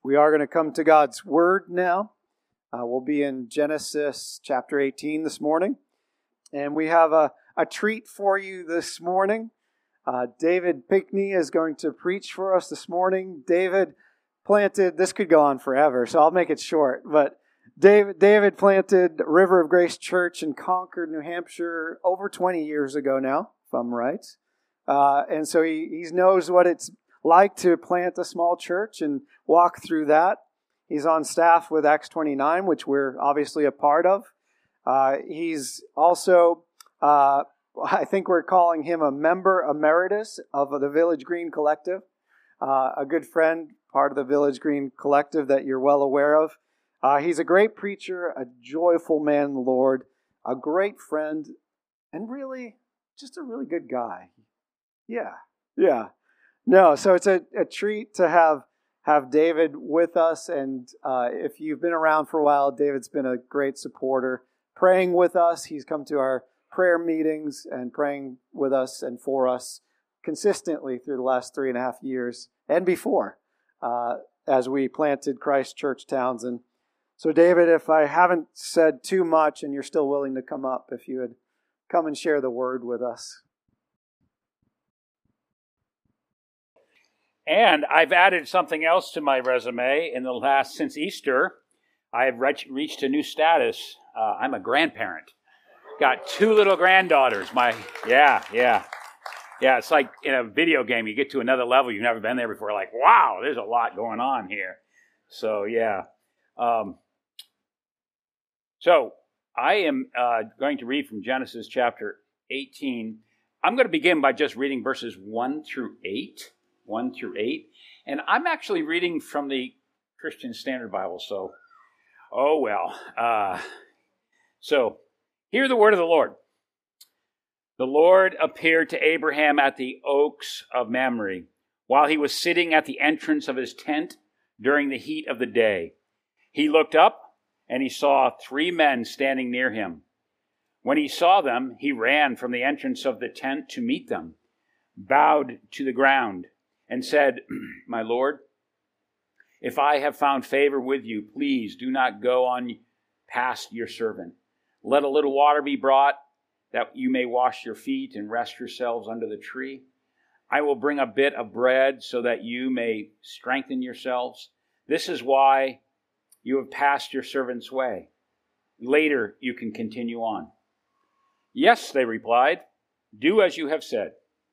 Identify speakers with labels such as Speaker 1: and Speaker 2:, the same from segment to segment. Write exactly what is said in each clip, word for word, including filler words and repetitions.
Speaker 1: We are going to come to God's Word now. Uh, we'll be in Genesis chapter eighteen this morning. And we have a, a treat for you this morning. Uh, David Pinkney is going to preach for us this morning. David planted, this could go on forever, so I'll make it short. But David, David planted River of Grace Church in Concord, New Hampshire over twenty years ago now, if I'm right. Uh, and so he, he knows what it's like to plant a small church and walk through that. He's on staff with Acts twenty-nine, which we're obviously a part of. Uh, he's also, uh, I think we're calling him a member emeritus of the Village Green Collective, uh, a good friend, part of the Village Green Collective that you're well aware of. Uh, he's a great preacher, a joyful man in the Lord, a great friend, and really just a really good guy. Yeah, yeah. No, so it's a, a treat to have have David with us, and uh, if you've been around for a while, David's been a great supporter, praying with us. He's come to our prayer meetings and praying with us and for us consistently through the last three and a half years and before, uh, as we planted Christ Church Townsend. So David, if I haven't said too much and you're still willing to come up, if you would come and share the word with us.
Speaker 2: And I've added something else to my resume in the last, since Easter, I have reach, reached a new status. Uh, I'm a grandparent. Got two little granddaughters. My, yeah, yeah. Yeah, it's like in a video game, you get to another level you've never been there before. Like, wow, there's a lot going on here. So, yeah. Um, so, I am uh, going to read from Genesis chapter eighteen. I'm going to begin by just reading verses one through eight. one through eight. And I'm actually reading from the Christian Standard Bible, so, oh well. Uh, so, hear the word of the Lord. The Lord appeared to Abraham at the oaks of Mamre, while he was sitting at the entrance of his tent during the heat of the day. He looked up, and he saw three men standing near him. When he saw them, he ran from the entrance of the tent to meet them, bowed to the ground, and said, "My Lord, if I have found favor with you, please do not go on past your servant. Let a little water be brought, that you may wash your feet and rest yourselves under the tree. I will bring a bit of bread so that you may strengthen yourselves. This is why you have passed your servant's way. Later you can continue on." "Yes," they replied, "do as you have said."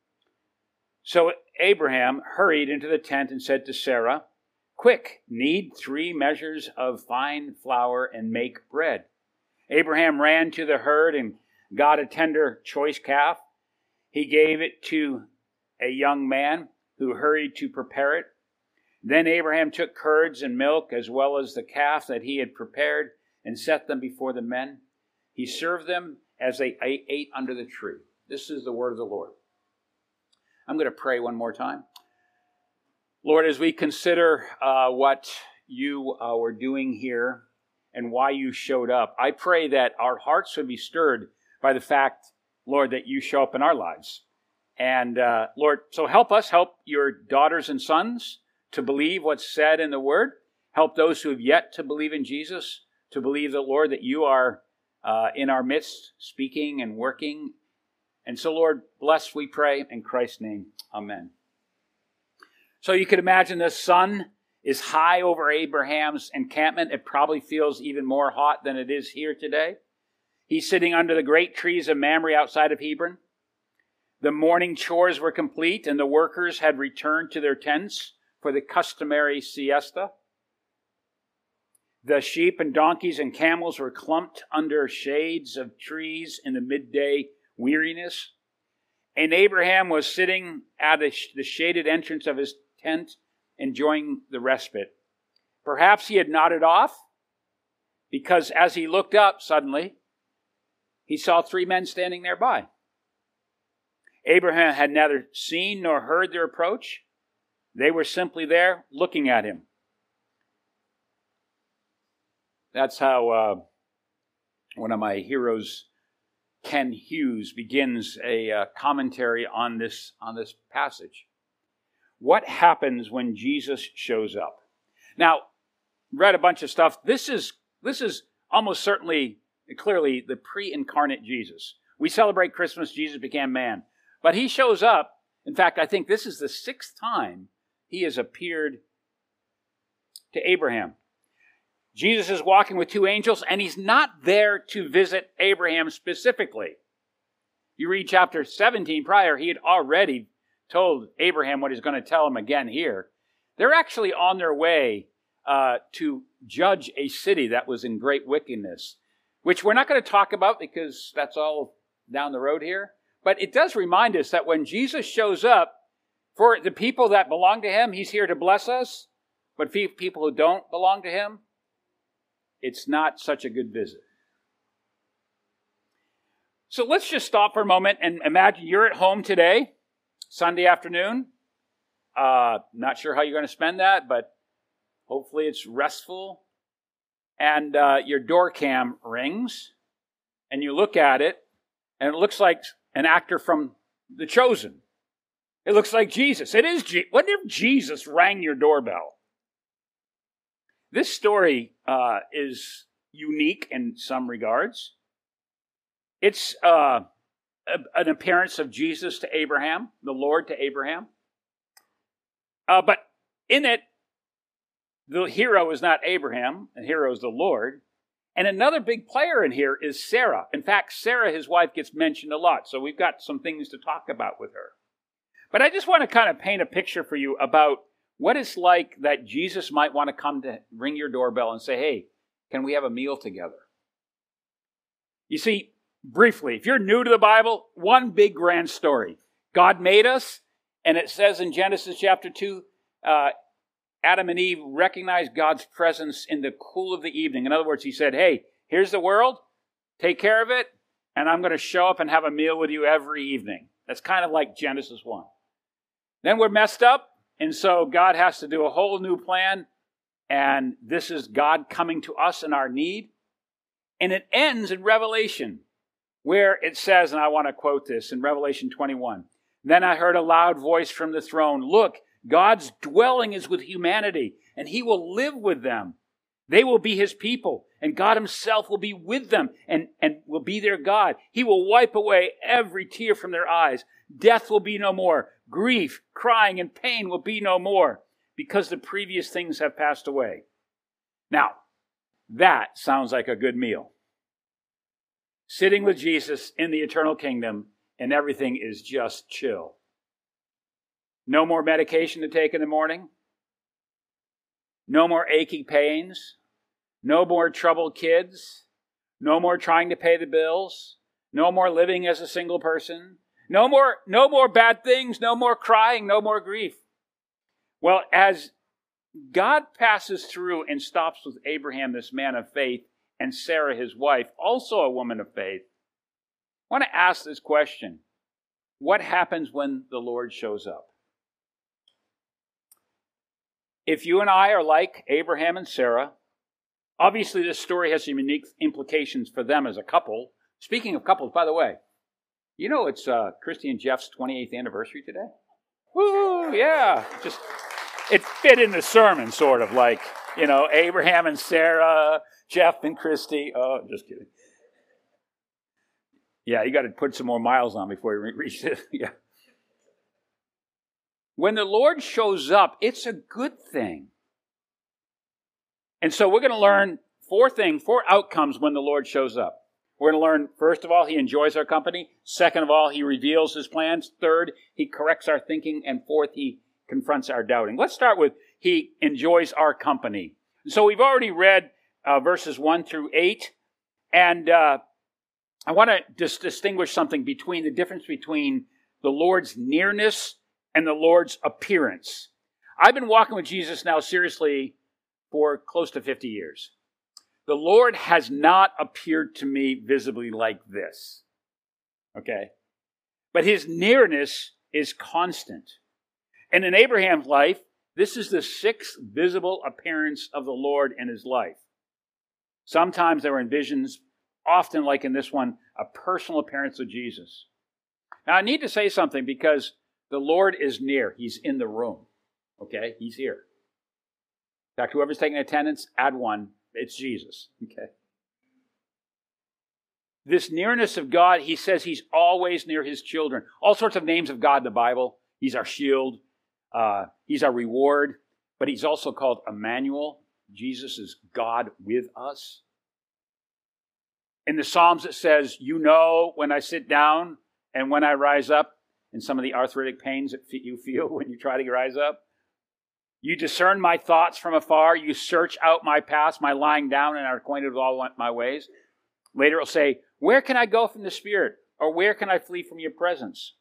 Speaker 2: So Abraham hurried into the tent and said to Sarah, "Quick, knead three measures of fine flour and make bread." Abraham ran to the herd and got a tender choice calf. He gave it to a young man who hurried to prepare it. Then Abraham took curds and milk as well as the calf that he had prepared and set them before the men. He served them as they ate under the tree. This is the word of the Lord. I'm going to pray one more time. Lord, as we consider uh, what you uh, were doing here and why you showed up, I pray that our hearts would be stirred by the fact, Lord, that you show up in our lives. And uh, Lord, so help us, help your daughters and sons to believe what's said in the word. Help those who have yet to believe in Jesus to believe that, Lord, that you are uh, in our midst, speaking and working. And so, Lord, bless, we pray, in Christ's name. Amen. So you could imagine the sun is high over Abraham's encampment. It probably feels even more hot than it is here today. He's sitting under the great trees of Mamre outside of Hebron. The morning chores were complete, and the workers had returned to their tents for the customary siesta. The sheep and donkeys and camels were clumped under shades of trees in the midday weariness. And Abraham was sitting at the shaded entrance of his tent, enjoying the respite. Perhaps he had nodded off, because as he looked up suddenly, he saw three men standing nearby. Abraham had neither seen nor heard their approach. They were simply there looking at him. That's how uh, one of my heroes, Ken Hughes, begins a uh, commentary on this, on this passage. What happens when Jesus shows up? Now, read a bunch of stuff. This is this is almost certainly, clearly, the pre-incarnate Jesus. We celebrate Christmas, Jesus became man. But he shows up. In fact, I think this is the sixth time he has appeared to Abraham. Jesus is walking with two angels, and he's not there to visit Abraham specifically. You read chapter seventeen prior, he had already told Abraham what he's going to tell him again here. They're actually on their way uh, to judge a city that was in great wickedness, which we're not going to talk about because that's all down the road here. But it does remind us that when Jesus shows up, for the people that belong to him, he's here to bless us. But for people who don't belong to him, it's not such a good visit. So let's just stop for a moment and imagine you're at home today, Sunday afternoon. Uh, not sure how you're going to spend that, but hopefully it's restful. And uh, your door cam rings, and you look at it, and it looks like an actor from The Chosen. It looks like Jesus. It is. Je- what if Jesus rang your doorbell? This story uh, is unique in some regards. It's uh, a, an appearance of Jesus to Abraham, the Lord to Abraham. Uh, but in it, the hero is not Abraham, the hero is the Lord. And another big player in here is Sarah. In fact, Sarah, his wife, gets mentioned a lot. So we've got some things to talk about with her. But I just want to kind of paint a picture for you about what it's like that Jesus might want to come to ring your doorbell and say, hey, can we have a meal together? You see, briefly, if you're new to the Bible, one big grand story. God made us, and it says in Genesis chapter two, uh, Adam and Eve recognized God's presence in the cool of the evening. In other words, he said, hey, here's the world, take care of it, and I'm going to show up and have a meal with you every evening. That's kind of like Genesis one. Then we're messed up, and so God has to do a whole new plan, and this is God coming to us in our need. And it ends in Revelation, where it says, and I want to quote this in Revelation twenty-one, then I heard a loud voice from the throne, look, God's dwelling is with humanity, and he will live with them. They will be his people, and God himself will be with them and, and will be their God. He will wipe away every tear from their eyes. Death will be no more. Grief, crying, and pain will be no more, because the previous things have passed away. Now, that sounds like a good meal. Sitting with Jesus in the eternal kingdom, and everything is just chill. No more medication to take in the morning. No more aching pains. No more troubled kids. No more trying to pay the bills. No more living as a single person. No more, no more bad things. No more crying. No more grief. Well, as God passes through and stops with Abraham, this man of faith, and Sarah, his wife, also a woman of faith, I want to ask this question. What happens when the Lord shows up? If you and I are like Abraham and Sarah, obviously this story has some unique implications for them as a couple. Speaking of couples, by the way, you know it's uh, Christy and Jeff's twenty-eighth anniversary today? Woo, yeah. Just, it fit in the sermon, sort of like, you know, Abraham and Sarah, Jeff and Christy. Oh, just kidding. Yeah, you got to put some more miles on before you reach it. Yeah. When the Lord shows up, it's a good thing. And so we're going to learn four things, four outcomes when the Lord shows up. We're going to learn, first of all, he enjoys our company. Second of all, he reveals his plans. Third, he corrects our thinking. And fourth, he confronts our doubting. Let's start with he enjoys our company. So we've already read uh, verses one through eight. And uh, I want to just distinguish something between the difference between the Lord's nearness and the Lord's appearance. I've been walking with Jesus now seriously for close to fifty years. The Lord has not appeared to me visibly like this. Okay? But his nearness is constant. And in Abraham's life, this is the sixth visible appearance of the Lord in his life. Sometimes there were in visions, often like in this one, a personal appearance of Jesus. Now I need to say something because the Lord is near. He's in the room. Okay? He's here. In fact, whoever's taking attendance, add one. It's Jesus. Okay. This nearness of God, he says he's always near his children. All sorts of names of God in the Bible. He's our shield. Uh, he's our reward. But he's also called Emmanuel. Jesus is God with us. In the Psalms it says, you know when I sit down and when I rise up, and some of the arthritic pains that you feel when you try to rise up. You discern my thoughts from afar. You search out my paths, my lying down, and are acquainted with all my ways. Later it'll say, where can I go from the Spirit? Or where can I flee from your presence?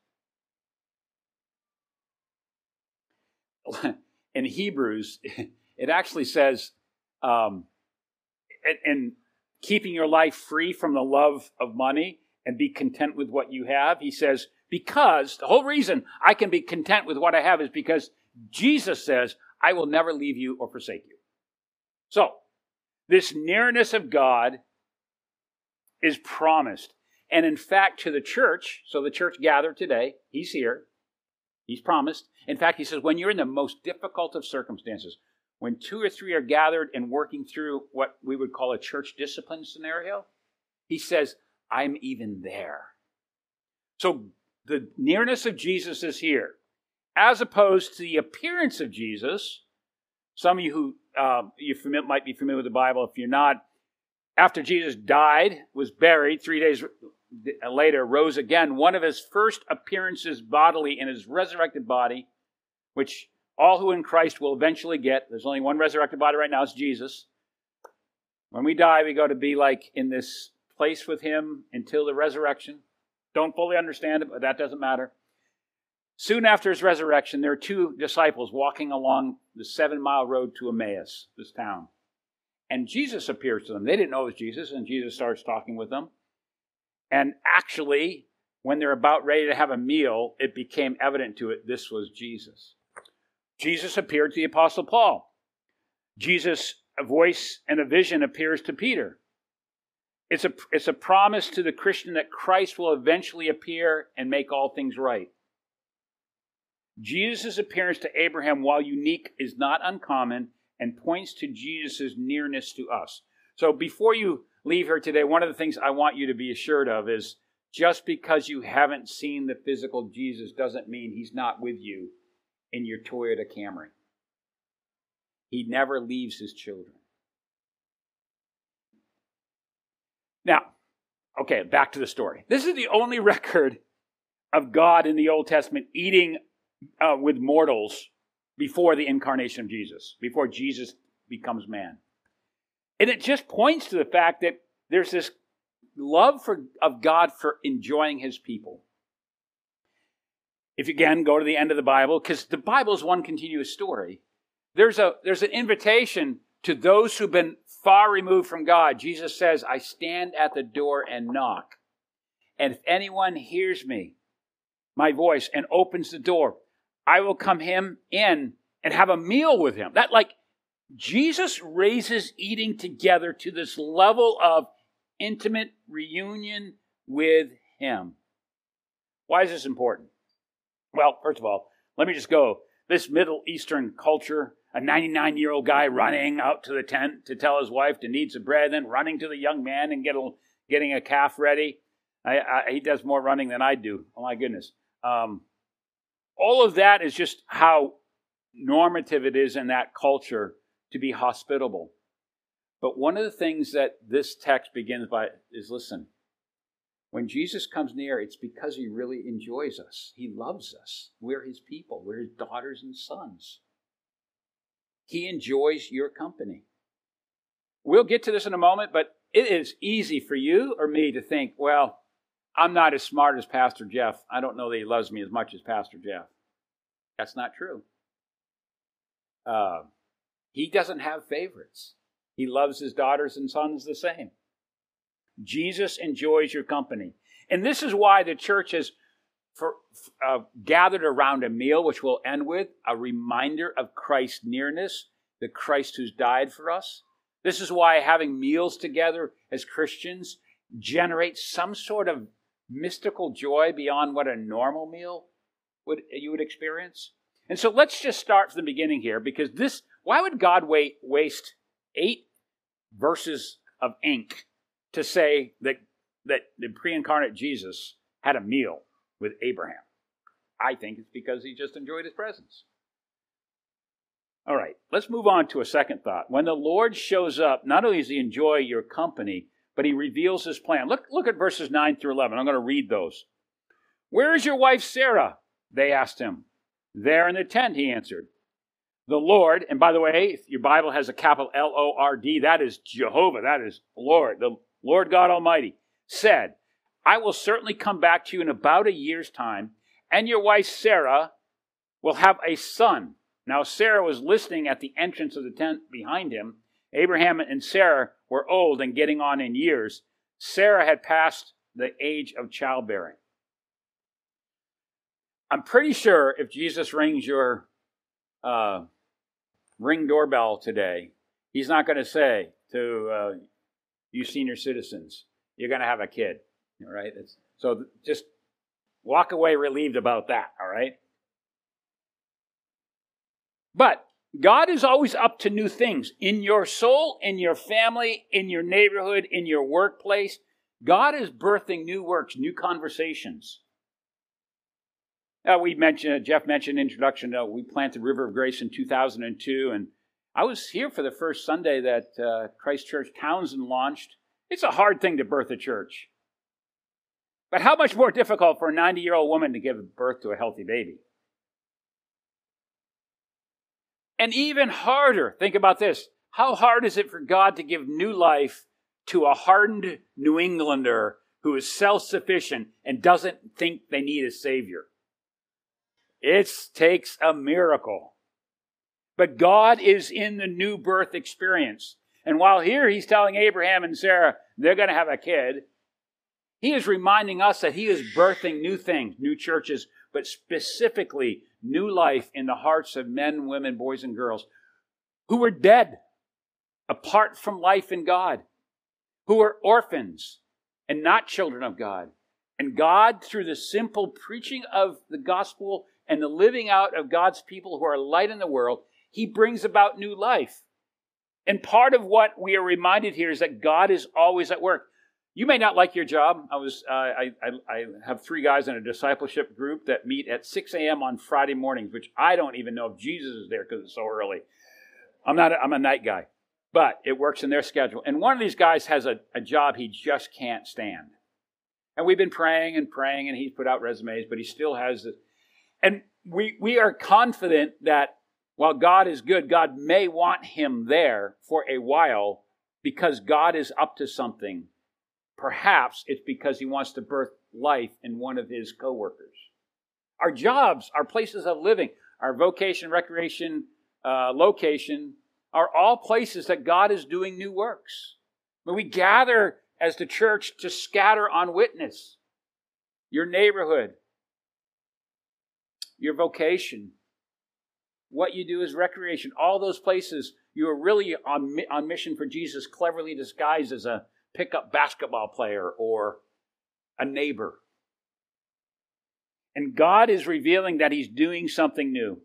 Speaker 2: In Hebrews, it actually says, um, and keeping your life free from the love of money and be content with what you have. He says, because the whole reason I can be content with what I have is because Jesus says, I will never leave you or forsake you. So, this nearness of God is promised. And in fact, to the church, so the church gathered today, he's here, he's promised. In fact, he says, when you're in the most difficult of circumstances, when two or three are gathered and working through what we would call a church discipline scenario, he says, I'm even there. So the nearness of Jesus is here. As opposed to the appearance of Jesus, some of you who uh, you fami- might be familiar with the Bible, if you're not, after Jesus died, was buried, three days later rose again, one of his first appearances bodily in his resurrected body, which all who in Christ will eventually get. There's only one resurrected body right now, it's Jesus. When we die, we go to be like in this place with him until the resurrection. Don't fully understand it, but that doesn't matter. Soon after his resurrection, there are two disciples walking along the seven-mile road to Emmaus, this town. And Jesus appears to them. They didn't know it was Jesus, and Jesus starts talking with them. And actually, when they're about ready to have a meal, it became evident to it this was Jesus. Jesus appeared to the Apostle Paul. Jesus, a voice and a vision, appears to Peter. It's a, it's a promise to the Christian that Christ will eventually appear and make all things right. Jesus' appearance to Abraham, while unique, is not uncommon and points to Jesus' nearness to us. So before you leave here today, one of the things I want you to be assured of is just because you haven't seen the physical Jesus doesn't mean he's not with you in your Toyota Camry. He never leaves his children. Now, okay, back to the story. This is the only record of God in the Old Testament eating uh, with mortals before the incarnation of Jesus, before Jesus becomes man. And it just points to the fact that there's this love for, of God for enjoying his people. If you again go to the end of the Bible, because the Bible is one continuous story, there's a there's an invitation to those who've been far removed from God. Jesus says, I stand at the door and knock. And if anyone hears me, my voice, and opens the door, I will come him in and have a meal with him. That like Jesus raises eating together to this level of intimate reunion with him. Why is this important? Well, first of all, let me just go. This Middle Eastern culture, a ninety-nine-year-old guy running out to the tent to tell his wife to knead some bread, then running to the young man and get a, getting a calf ready. I, I, he does more running than I do. Oh, my goodness. Um, all of that is just how normative it is in that culture to be hospitable. But one of the things that this text begins by is, listen, when Jesus comes near, it's because he really enjoys us. He loves us. We're his people. We're his daughters and sons. He enjoys your company. We'll get to this in a moment, but it is easy for you or me to think, well, I'm not as smart as Pastor Jeff. I don't know that he loves me as much as Pastor Jeff. That's not true. Uh, he doesn't have favorites. He loves his daughters and sons the same. Jesus enjoys your company. And this is why the church has for, uh, gathered around a meal, which we'll end with, a reminder of Christ's nearness, the Christ who's died for us. This is why having meals together as Christians generates some sort of mystical joy beyond what a normal meal would you would experience. And so let's just start from the beginning here, because this why would God wait, waste eight verses of ink to say that, that the pre-incarnate Jesus had a meal with Abraham? I think it's because he just enjoyed his presence. All right, let's move on to a second thought. When the Lord shows up, not only does he enjoy your company, but he reveals his plan. Look, look at verses nine through eleven. I'm going to read those. Where is your wife Sarah? They asked him. There in the tent, he answered. The Lord, and by the way, if your Bible has a capital L O R D, that is Jehovah, that is Lord, the Lord God Almighty, said, I will certainly come back to you in about a year's time, and your wife Sarah will have a son. Now Sarah was listening at the entrance of the tent behind him. Abraham and Sarah were old and getting on in years. Sarah had passed the age of childbearing. I'm pretty sure if Jesus rings your uh, ring doorbell today, he's not going to say to uh, you senior citizens, you're going to have a kid. All right? It's, so just walk away relieved about that. All right? But God is always up to new things in your soul, in your family, in your neighborhood, in your workplace. God is birthing new works, new conversations. Uh, we mentioned, Jeff mentioned in introduction, uh, we planted River of Grace in two thousand two, and I was here for the first Sunday that uh, Christ Church Townsend launched. It's a hard thing to birth a church. But how much more difficult for a ninety-year-old woman to give birth to a healthy baby? And even harder, think about this, how hard is it for God to give new life to a hardened New Englander who is self-sufficient and doesn't think they need a Savior? It takes a miracle. But God is in the new birth experience. And while here he's telling Abraham and Sarah they're going to have a kid, he is reminding us that he is birthing new things, new churches, but specifically new life in the hearts of men, women, boys, and girls who were dead, apart from life in God, who were orphans and not children of God. And God, through the simple preaching of the gospel and the living out of God's people who are light in the world, he brings about new life. And part of what we are reminded here is that God is always at work. You may not like your job. I was uh, I, I I have three guys in a discipleship group that meet at six a.m. on Friday mornings, which I don't even know if Jesus is there because it's so early. I'm not. A, I'm a night guy, but it works in their schedule. And one of these guys has a, a job he just can't stand. And we've been praying and praying, and he's put out resumes, but he still has it. And we we are confident that while God is good, God may want him there for a while because God is up to something. Perhaps it's because he wants to birth life in one of his coworkers. Our jobs, our places of living, our vocation, recreation, uh, location are all places that God is doing new works. When we gather as the church to scatter on witness, your neighborhood, your vocation, what you do is recreation, all those places you are really on, on mission for Jesus, cleverly disguised as a pickup basketball player or a neighbor. And God is revealing that he's doing something new.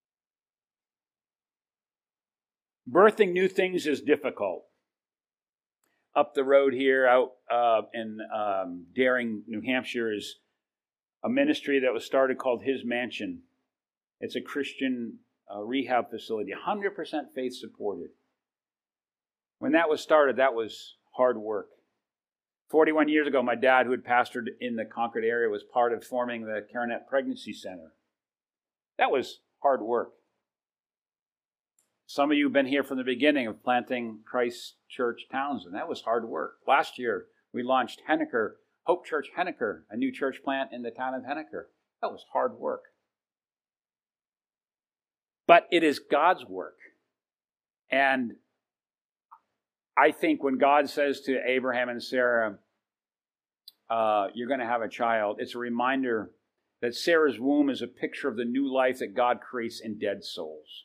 Speaker 2: Birthing new things is difficult. Up the road here, out uh, in um, Daring, New Hampshire, is a ministry that was started called His Mansion. It's a Christian uh, rehab facility, one hundred percent faith supported. When that was started, that was hard work. forty-one years ago, my dad, who had pastored in the Concord area, was part of forming the Caranet Pregnancy Center. That was hard work. Some of you have been here from the beginning of planting Christ Church Townsend. That was hard work. Last year, we launched Henniker, Hope Church Henniker, a new church plant in the town of Henniker. That was hard work. But it is God's work. And I think when God says to Abraham and Sarah, uh, you're going to have a child, it's a reminder that Sarah's womb is a picture of the new life that God creates in dead souls.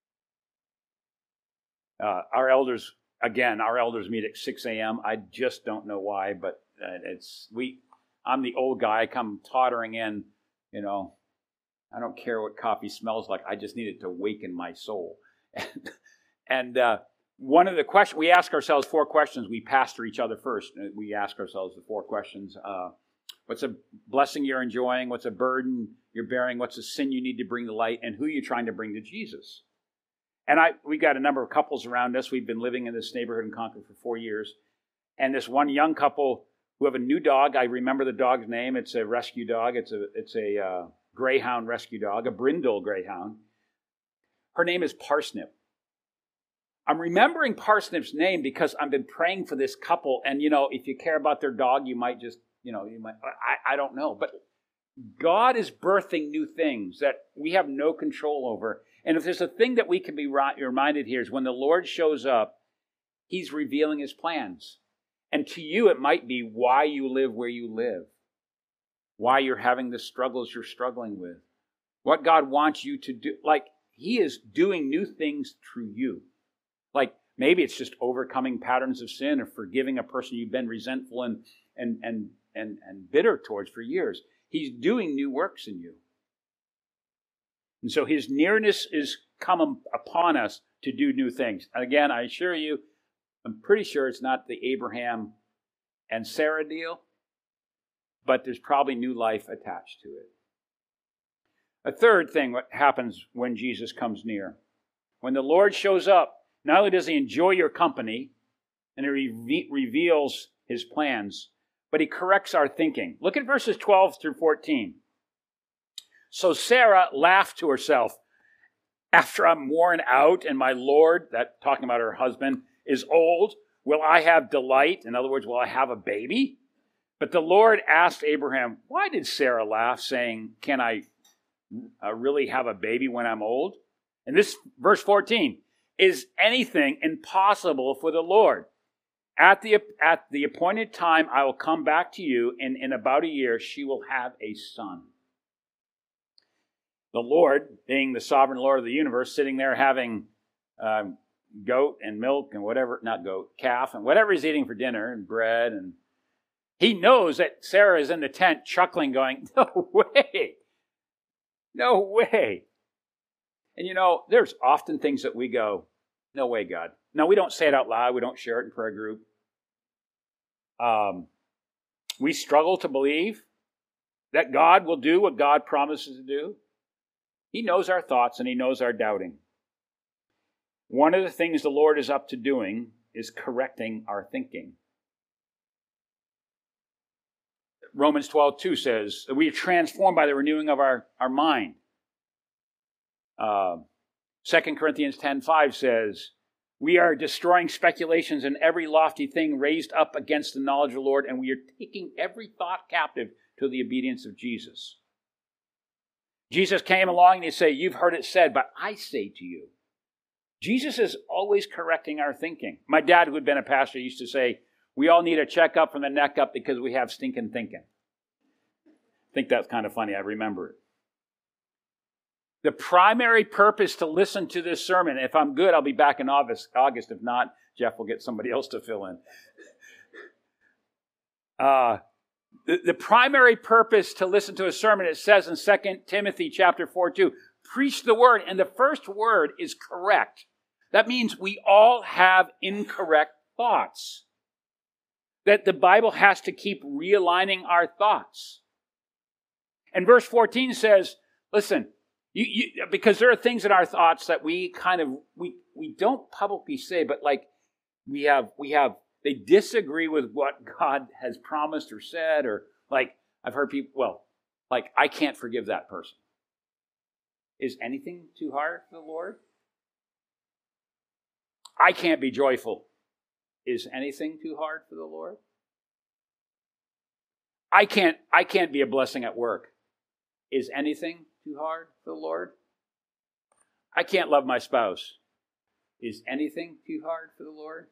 Speaker 2: Uh, our elders, again, our elders meet at six a.m. I just don't know why, but uh, it's we. I'm the old guy. I come tottering in, you know. I don't care what coffee smells like. I just need it to waken my soul. And, and uh, one of the questions, we ask ourselves four questions. We pastor each other first. We ask ourselves the four questions. Uh, what's a blessing you're enjoying? What's a burden you're bearing? What's a sin you need to bring to light? And who you're trying to bring to Jesus? And I, we got a number of couples around us. We've been living in this neighborhood in Concord for four years. And this one young couple who have a new dog. I remember the dog's name. It's a rescue dog. It's a it's a uh, greyhound rescue dog, a brindle greyhound. Her name is Parsnip. I'm remembering Parsnip's name because I've been praying for this couple. And, you know, if you care about their dog, you might just, you know, you might, I, I don't know. But God is birthing new things that we have no control over. And if there's a thing that we can be reminded here is when the Lord shows up, he's revealing his plans. And to you, it might be why you live where you live, why you're having the struggles you're struggling with, what God wants you to do. Like, he is doing new things through you. Like, maybe it's just overcoming patterns of sin or forgiving a person you've been resentful and, and, and, and, and bitter towards for years. He's doing new works in you. And so his nearness is come upon us to do new things. Again, I assure you, I'm pretty sure it's not the Abraham and Sarah deal, but there's probably new life attached to it. A third thing what happens when Jesus comes near. When the Lord shows up, not only does he enjoy your company and he re- reveals his plans, but he corrects our thinking. Look at verses twelve through fourteen. So Sarah laughed to herself, after I'm worn out and my Lord, that talking about her husband, is old, will I have delight? In other words, will I have a baby? But the Lord asked Abraham, why did Sarah laugh, saying, can I uh, really have a baby when I'm old? And this, verse fourteen, is anything impossible for the Lord? At the, at the appointed time, I will come back to you, and in about a year, she will have a son. The Lord, being the sovereign Lord of the universe, sitting there having um, goat and milk and whatever, not goat, calf, and whatever he's eating for dinner, and bread, and he knows that Sarah is in the tent chuckling, going, no way, no way. And you know, there's often things that we go, no way, God. No, we don't say it out loud. We don't share it in prayer group. Um, we struggle to believe that God will do what God promises to do. He knows our thoughts and he knows our doubting. One of the things the Lord is up to doing is correcting our thinking. Romans twelve two says that we are transformed by the renewing of our, our mind. Uh, Second Corinthians ten five says, we are destroying speculations and every lofty thing raised up against the knowledge of the Lord, and we are taking every thought captive to the obedience of Jesus. Jesus came along and he said, you've heard it said, but I say to you. Jesus is always correcting our thinking. My dad, who had been a pastor, used to say, we all need a checkup from the neck up because we have stinking thinking. I think that's kind of funny. I remember it. The primary purpose to listen to this sermon, if I'm good, I'll be back in August. August. If not, Jeff will get somebody else to fill in. Uh, the, the primary purpose to listen to a sermon, it says in Second Timothy chapter four two, preach the word. And the first word is correct. That means we all have incorrect thoughts. That the Bible has to keep realigning our thoughts. And verse fourteen says, listen, You, you, because there are things in our thoughts that we kind of, we, we don't publicly say, but like we have, we have, they disagree with what God has promised or said, or like I've heard people, well, like I can't forgive that person. Is anything too hard for the Lord? I can't be joyful. Is anything too hard for the Lord? I can't, I can't be a blessing at work. Is anything too hard for the Lord? I can't love my spouse. Is anything too hard for the Lord?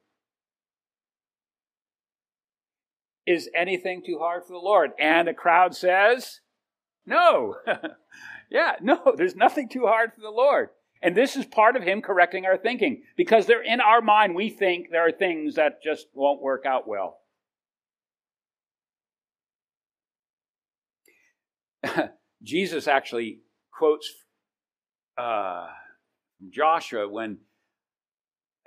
Speaker 2: Is anything too hard for the Lord? And the crowd says, no. Yeah, no, there's nothing too hard for the Lord. And this is part of him correcting our thinking. Because they're in our mind, we think there are things that just won't work out well. Jesus actually quotes uh, Joshua when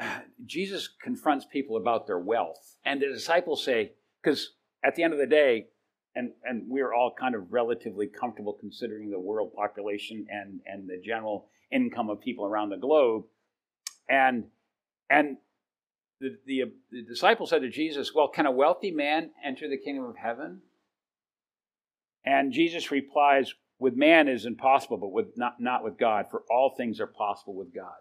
Speaker 2: Jesus confronts people about their wealth. And the disciples say, because at the end of the day, and, and we're all kind of relatively comfortable considering the world population and, and the general income of people around the globe. And, and the, the, the disciples said to Jesus, well, can a wealthy man enter the kingdom of heaven? And Jesus replies, with man it is impossible, but with not, not with God, for all things are possible with God.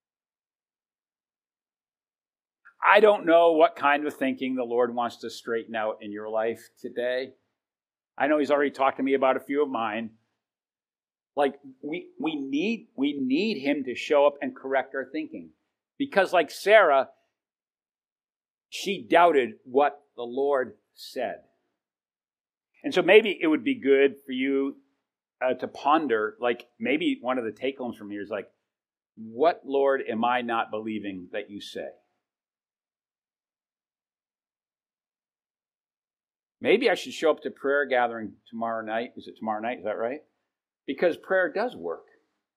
Speaker 2: I don't know what kind of thinking the Lord wants to straighten out in your life today. I know he's already talked to me about a few of mine. Like, we, we need, we need him to show up and correct our thinking. Because like Sarah, she doubted what the Lord said. And so maybe it would be good for you uh, to ponder, like maybe one of the take-homes from here is like, what, Lord, am I not believing that you say? Maybe I should show up to prayer gathering tomorrow night. Is it tomorrow night? Is that right? Because prayer does work.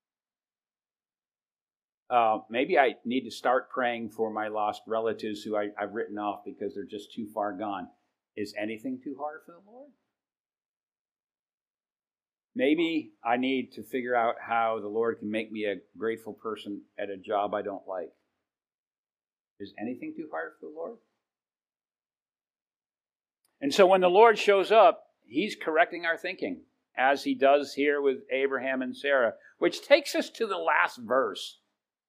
Speaker 2: Uh, maybe I need to start praying for my lost relatives who I, I've written off because they're just too far gone. Is anything too hard for the Lord? Maybe I need to figure out how the Lord can make me a grateful person at a job I don't like. Is anything too hard for the Lord? And so when the Lord shows up, he's correcting our thinking, as he does here with Abraham and Sarah, which takes us to the last verse.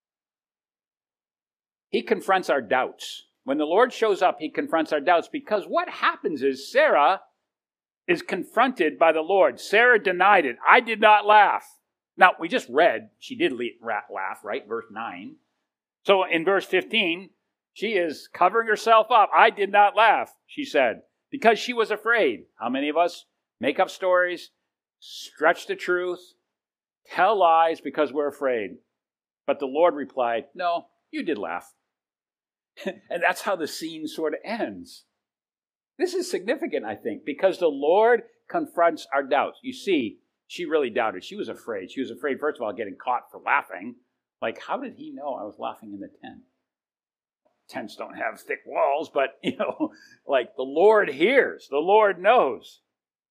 Speaker 2: He confronts our doubts. When the Lord shows up, he confronts our doubts, because what happens is Sarah is confronted by the Lord. Sarah denied it. I did not laugh. Now, we just read she did laugh, right? Verse nine. So in verse fifteen, she is covering herself up. I did not laugh, she said, because she was afraid. How many of us make up stories, stretch the truth, tell lies because we're afraid? But the Lord replied, no, you did laugh. And that's how the scene sort of ends. This is significant, I think, because the Lord confronts our doubts. You see, she really doubted. She was afraid. She was afraid, first of all, getting caught for laughing. Like, how did he know I was laughing in the tent? Tents don't have thick walls, but, you know, like the Lord hears. The Lord knows.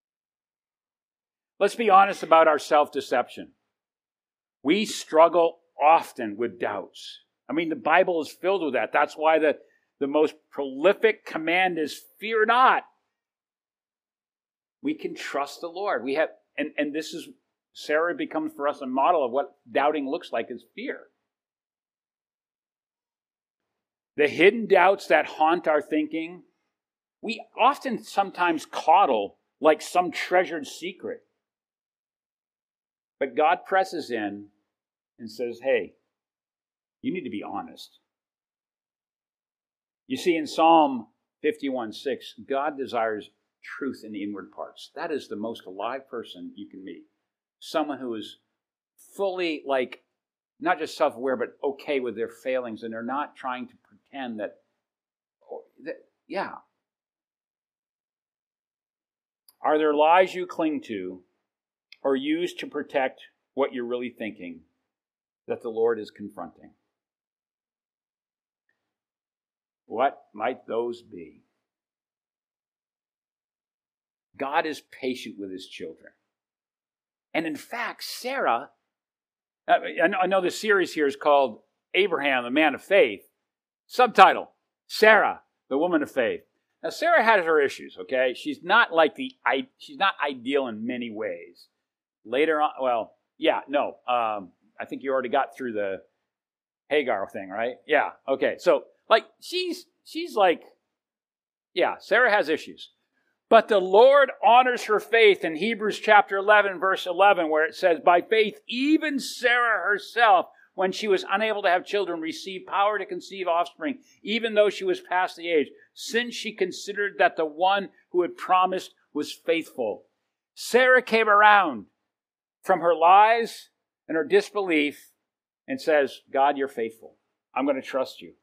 Speaker 2: Let's be honest about our self-deception. We struggle often with doubts. I mean, the Bible is filled with that. That's why the, the most prolific command is fear not. We can trust the Lord. We have, and, and this is, Sarah becomes for us a model of what doubting looks like, is fear. The hidden doubts that haunt our thinking, we often sometimes coddle like some treasured secret. But God presses in and says, hey, you need to be honest. You see, in Psalm fifty-one six, God desires truth in the inward parts. That is the most alive person you can meet. Someone who is fully, like, not just self-aware, but okay with their failings, and they're not trying to pretend that, that, yeah. Are there lies you cling to or use to protect what you're really thinking that the Lord is confronting? What might those be? God is patient with his children. And in fact, Sarah, I know the series here is called Abraham, the man of faith. Subtitle, Sarah, the woman of faith. Now, Sarah has her issues, okay? She's not like the, she's not ideal in many ways. Later on, well, yeah, no. Um, I think you already got through the Hagar thing, right? Yeah, okay. So, like, she's, she's like, yeah, Sarah has issues. But the Lord honors her faith in Hebrews chapter eleven, verse eleven, where it says, by faith, even Sarah herself, when she was unable to have children, received power to conceive offspring, even though she was past the age, since she considered that the one who had promised was faithful. Sarah came around from her lies and her disbelief and says, God, you're faithful. I'm going to trust you.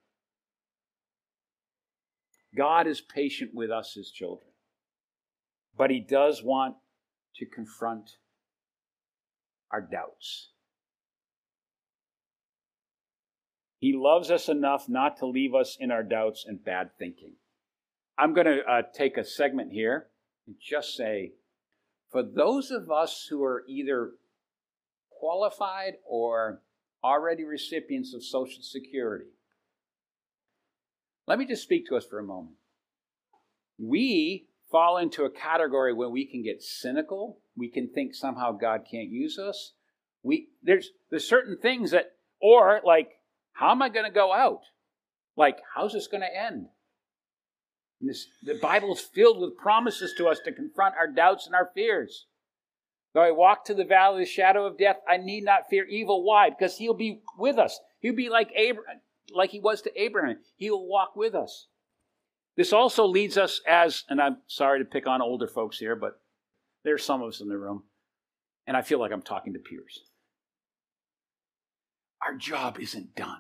Speaker 2: God is patient with us, his children. But he does want to confront our doubts. He loves us enough not to leave us in our doubts and bad thinking. I'm going to uh, take a segment here and just say, for those of us who are either qualified or already recipients of Social Security, let me just speak to us for a moment. We fall into a category where we can get cynical. We can think somehow God can't use us. We there's there's certain things that, or like, how am I going to go out? Like, how's this going to end? And this, the Bible is filled with promises to us to confront our doubts and our fears. Though I walk to the valley of the shadow of death, I need not fear evil. Why? Because he'll be with us. He'll be like Abraham, like he was to Abraham. He will walk with us. This also leads us as, and I'm sorry to pick on older folks here, but there's some of us in the room, and I feel like I'm talking to peers. Our job isn't done.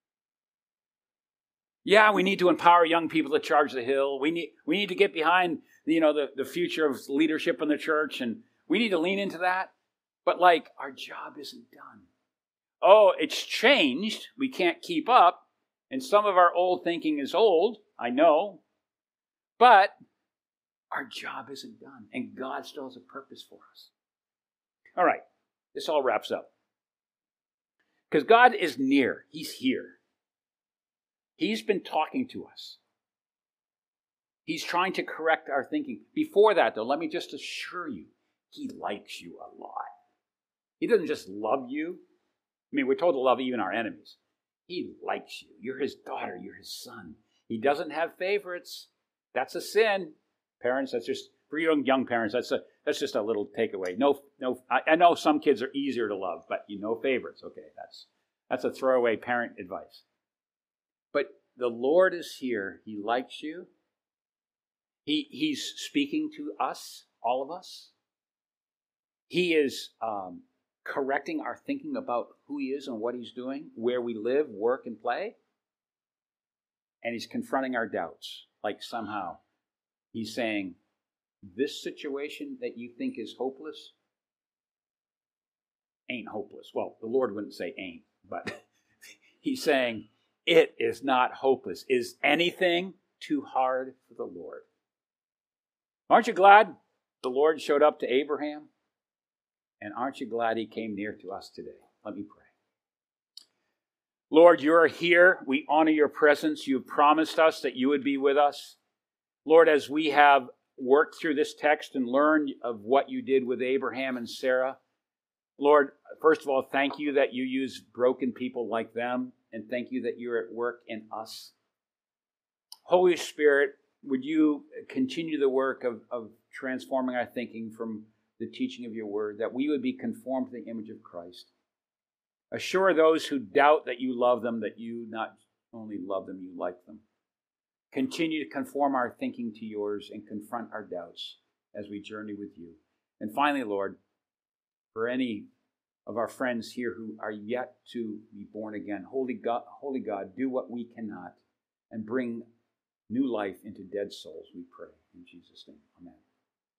Speaker 2: Yeah, we need to empower young people to charge the hill. We need we need to get behind, you know, the, the future of leadership in the church, and we need to lean into that. But like, our job isn't done. Oh, it's changed. We can't keep up. And some of our old thinking is old, I know. But our job isn't done. And God still has a purpose for us. All right, this all wraps up. Because God is near. He's here. He's been talking to us. He's trying to correct our thinking. Before that, though, let me just assure you, he likes you a lot. He doesn't just love you. I mean, we're told to love even our enemies. He likes you. You're his daughter. You're his son. He doesn't have favorites. That's a sin. Parents, that's just, for young, young parents, that's a that's just a little takeaway. No, no. I, I know some kids are easier to love, but you know favorites. Okay, that's that's a throwaway parent advice. But the Lord is here. He likes you. He He's speaking to us, all of us. He is um, correcting our thinking about who he is and what he's doing, where we live, work, and play. And he's confronting our doubts. Like somehow he's saying, this situation that you think is hopeless ain't hopeless. Well, the Lord wouldn't say ain't, but he's saying it is not hopeless. Is anything too hard for the Lord? Aren't you glad the Lord showed up to Abraham? And aren't you glad he came near to us today? Let me pray. Lord, you are here. We honor your presence. You have promised us that you would be with us. Lord, as we have worked through this text and learned of what you did with Abraham and Sarah, Lord, first of all, thank you that you use broken people like them, and thank you that you're at work in us. Holy Spirit, would you continue the work of, of transforming our thinking from the teaching of your word, that we would be conformed to the image of Christ. Assure those who doubt that you love them, that you not only love them, you like them. Continue to conform our thinking to yours and confront our doubts as we journey with you. And finally, Lord, for any of our friends here who are yet to be born again, Holy God, Holy God, do what we cannot and bring new life into dead souls, we pray. In Jesus' name, amen.